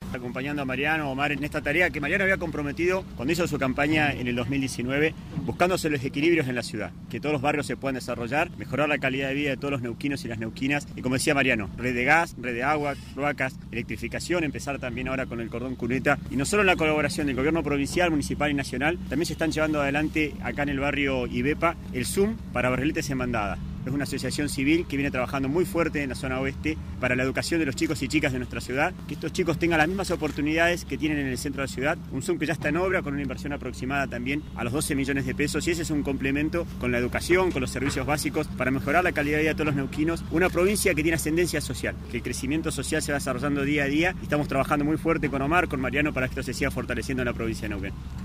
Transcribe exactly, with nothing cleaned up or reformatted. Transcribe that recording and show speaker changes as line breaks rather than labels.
acompañando a Mariano, Omar, en esta tarea que Mariano había comprometido cuando hizo su campaña en el dos mil diecinueve, buscándose los equilibrios en la ciudad, que todos los barrios se puedan desarrollar, mejorar la calidad de vida de todos los neuquinos y las neuquinas, y como decía Mariano, red de gas, red de agua, cloacas, electrificación, empezar también ahora con el cordón cuneta, y no solo en la colaboración del gobierno provincial, municipal y nacional, también se están llevando adelante acá en el barrio Ibepa el Zoom para barriletes en bandada. Es una asociación civil que viene trabajando muy fuerte en la zona oeste para la educación de los chicos y chicas de nuestra ciudad, que estos chicos tengan las mismas oportunidades que tienen en el centro de la ciudad. Un Zoom que ya está en obra con una inversión aproximada también a los doce millones de pesos, y ese es un complemento con la educación, con los servicios básicos para mejorar la calidad de vida de todos los neuquinos. Una provincia que tiene ascendencia social, que el crecimiento social se va desarrollando día a día, y estamos trabajando muy fuerte con Omar, con Mariano, para que esto se siga fortaleciendo en la provincia de Neuquén.